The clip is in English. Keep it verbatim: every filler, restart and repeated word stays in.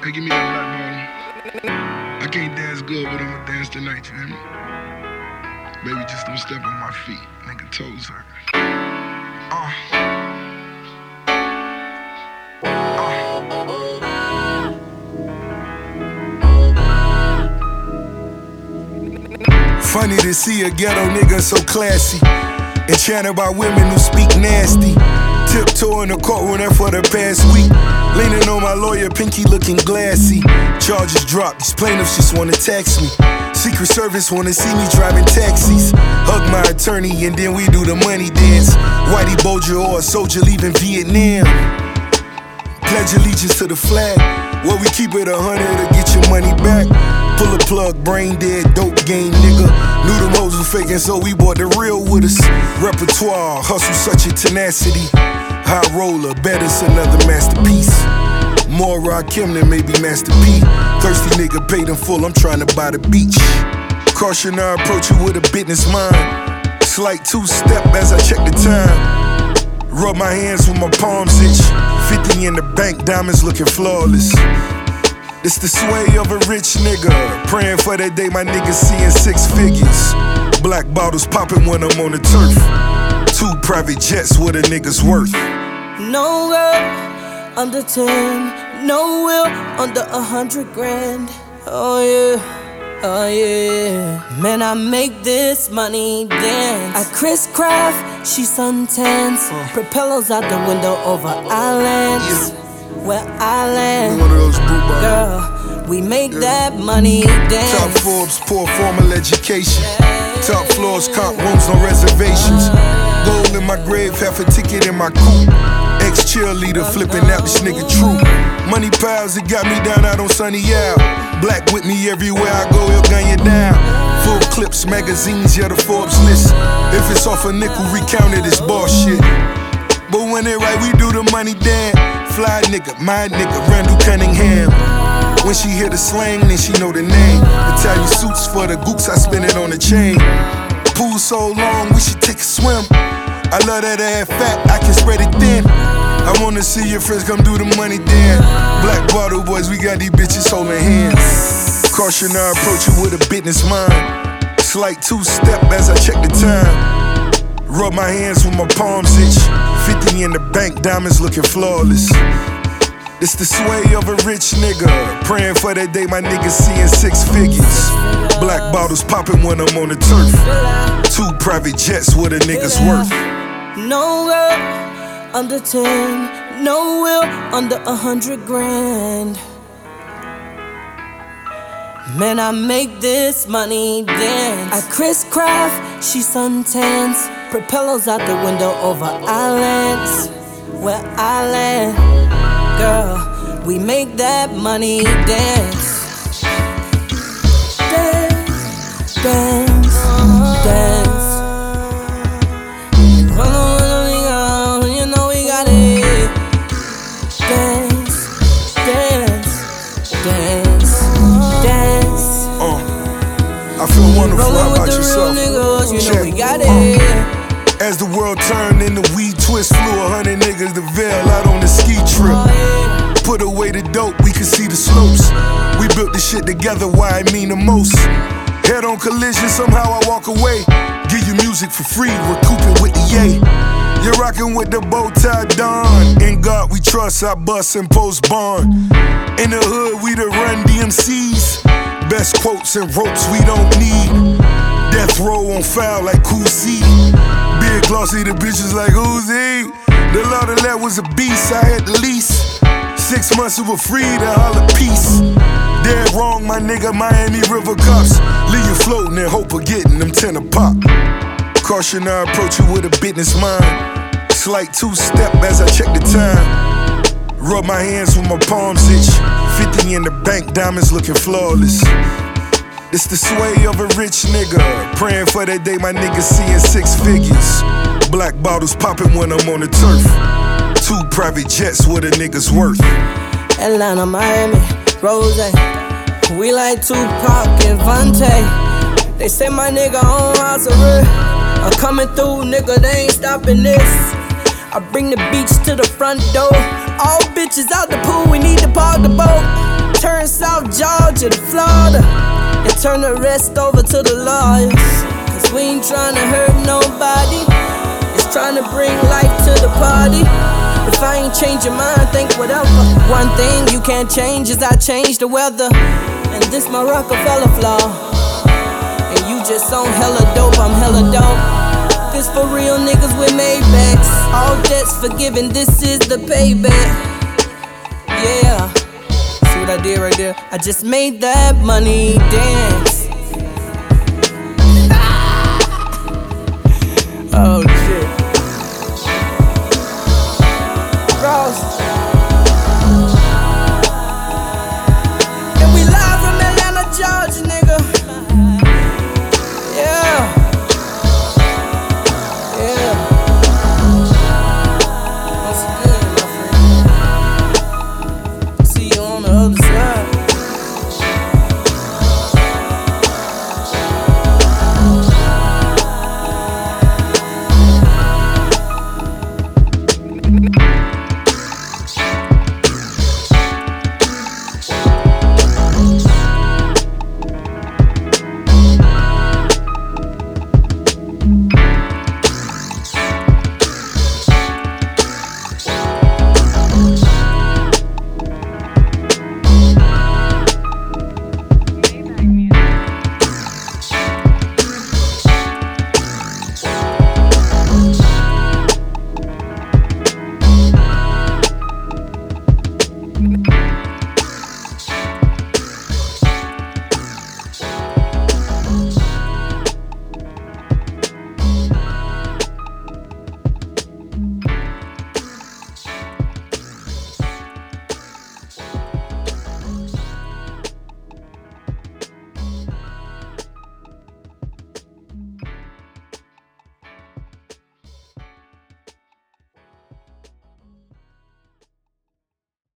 Hey, give me that black bottle. I can't dance good, but I'ma dance tonight, you hear me? Baby, just don't step on my feet. Nigga, toes hurt. Uh. Uh. Funny to see a ghetto nigga so classy, enchanted by women who speak nasty. Tiptoeing the courtroom there for the past week, leaning on my lawyer, pinky looking glassy. Charges dropped, these plaintiffs just wanna tax me. Secret Service wanna see me driving taxis. Hug my attorney and then we do the money dance. Whitey Bulger or a soldier leaving Vietnam. Pledge allegiance to the flag, where we keep it a hundred to get your money back. Pull a plug, brain dead, dope game nigga. Knew them hoes was faking, so we bought the real with us. Repertoire, hustle such a tenacity. High roller, better's another masterpiece. More Rakim than maybe Master P. Thirsty nigga paid in full, I'm trying to buy the beach. Caution, I approach you with a business mind. Slight two-step as I check the time. Rub my hands with my palms itch. Fifty in the bank, diamonds looking flawless. It's the sway of a rich nigga, praying for that day my niggas seeing six figures. Black bottles popping when I'm on the turf. Two private jets, what a nigga's worth. No girl under ten, no will under a hundred grand. Oh yeah, oh yeah. Man, I make this money dance. I Chris Craft, she suntans. uh. Propellers out the window over islands. Yeah. Where I land, one of those girl, we make yeah. that money dance. Top Forbes, poor formal education. Top floors, comp rooms, no reservations. Gold in my grave, half a ticket in my coupe. Ex-cheerleader flipping out this nigga true. Money piles, it got me down out on Sunny Isle. Black with me everywhere I go, he'll gun you down. Full clips, magazines, yeah, the Forbes list. If it's off a nickel, recount it, it's bullshit. But when it right, we do the money dance. Fly nigga, my nigga, Randall Cunningham. When she hear the slang, then she know the name. Italian suits for the gooks, I spin it on the chain. Pool so long, we should take a swim. I love that ass fat, I can spread it thin. I wanna see your friends come do the money dance. Black bottle boys, we got these bitches holding hands. Caution, I approach you with a business mind. Slight two-step as I check the time. Rub my hands with my palms itch. Fifty in the bank, diamonds looking flawless. It's the sway of a rich nigga, praying for that day my niggas seeing six figures. Black bottles popping when I'm on the turf. Two private jets, what a nigga's worth. No girl under ten, no will under a hundred grand. Man, I make this money dance. I Chris Craft, she suntans. Propellers out the window over islands. Where I land, girl, we make that money dance. Dance, dance, dance. Run on, you know we got it. Dance, dance, dance, dance. Uh, I feel wonderful. How about yourself? Niggas, you know we got it. Uh. As the world turned and the weed twist, flew a hundred niggas the veil out on the ski trip. Put away the dope, we could see the slopes. We built this shit together, why it mean the most. Head on collision, somehow I walk away. Give you music for free, recouping with the yay. You're rocking with the bow tie Don. In God we trust, I bust and post bond. In the hood, we the run D M Cs. Best quotes and ropes we don't need. Death row on foul like Cousy. Big glossy, the bitches like Uzi. The law of that was a beast, I had the lease. Six months we were free to holler peace. Dead wrong, my nigga, Miami River Cups. Leave you floating and hope of getting them ten a pop. Caution, I approach you with a business mind. Slight two-step as I check the time. Rub my hands with my palms itch. Fifty in the bank, diamonds looking flawless. It's the sway of a rich nigga, praying for that day my niggas seeing six figures. Black bottles popping when I'm on the turf. Two private jets, what a nigga's worth. Atlanta, Miami, Rose. We like Tupac and Vontae. They say my nigga on house arrest. I'm coming through, nigga, they ain't stopping this. I bring the beach to the front door. All bitches out the pool, we need to park the boat. turn South Georgia to Florida and turn the rest over to the lawyers. Cause we ain't trying to hurt nobody, it's trying to bring life to the party. If I ain't change your mind, think whatever. One thing you can't change is I change the weather. And this my Rockefeller flaw. And you just on hella dope, I'm hella dope. This for real niggas with Maybachs. All debts forgiven, this is the payback. Yeah, see what I did right there? I just made that money dance.